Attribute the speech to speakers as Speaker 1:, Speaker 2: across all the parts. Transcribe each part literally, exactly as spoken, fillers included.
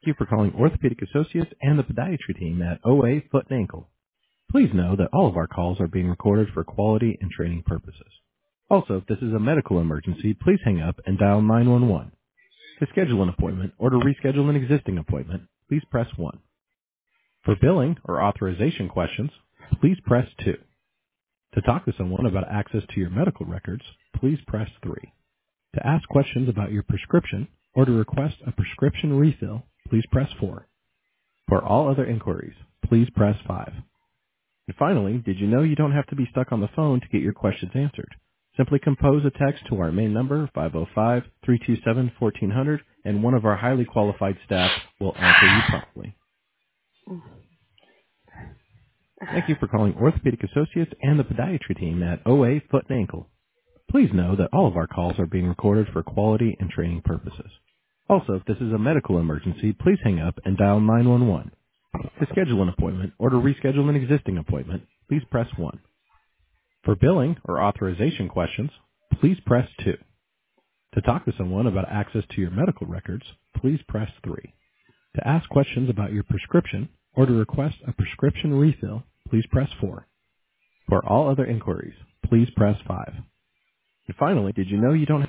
Speaker 1: Thank you for calling Orthopedic Associates and the podiatry team at O A Foot and Ankle. Please know that all of our calls are being recorded for quality and training purposes. Also, if this is a medical emergency, please hang up and dial nine one one. To schedule an appointment or to reschedule an existing appointment, please press one. For billing or authorization questions, please press two. To talk to someone about access to your medical records, please press three. To ask questions about your prescription or to request a prescription refill, please press four. For all other inquiries, please press five. And finally, did you know you don't have to be stuck on the phone to get your questions answered? Simply compose a text to our main number, five oh five, three two seven, one four zero zero, and one of our highly qualified staff will answer you promptly. Thank you for calling Orthopedic Associates and the podiatry team at O A Foot and Ankle. Please know that all of our calls are being recorded for quality and training purposes. Also, if this is a medical emergency, please hang up and dial nine one one. To schedule an appointment or to reschedule an existing appointment, please press one. For billing or authorization questions, please press two. To talk to someone about access to your medical records, please press three. To ask questions about your prescription or to request a prescription refill, please press four. For all other inquiries, please press five. And finally, did you know you don't have...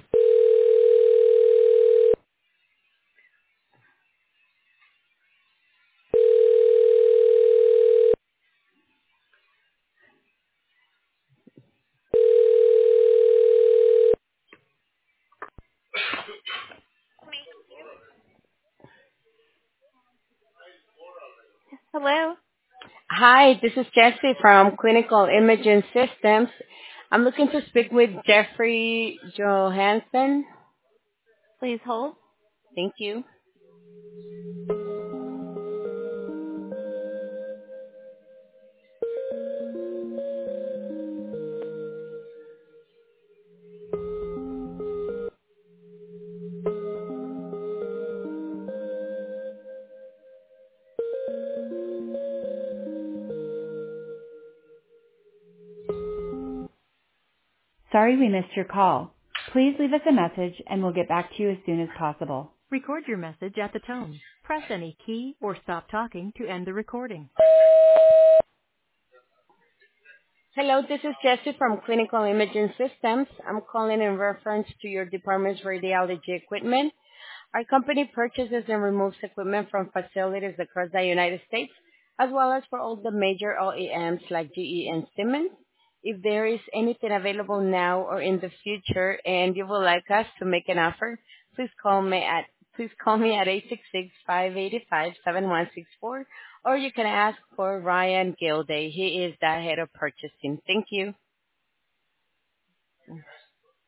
Speaker 1: Hello?
Speaker 2: Hi, this is Jessie from Clinical Imaging Systems. I'm looking to speak with Jeffrey Johansson.
Speaker 1: Please hold.
Speaker 2: Thank you.
Speaker 3: Sorry we missed your call. Please leave us a message and we'll get back to you as soon as possible.
Speaker 4: Record your message at the tone. Press any key or stop talking to end the recording.
Speaker 2: Hello, this is Jessie from Clinical Imaging Systems. I'm calling in reference to your department's radiology equipment. Our company purchases and removes equipment from facilities across the United States, as well as for all the major O E Ms like G E and Siemens. If there is anything available now or in the future and you would like us to make an offer, please call me at please call me at eight six six, five eight five, seven one six four, or you can ask for Ryan Gilday. He is the head of purchasing. Thank you.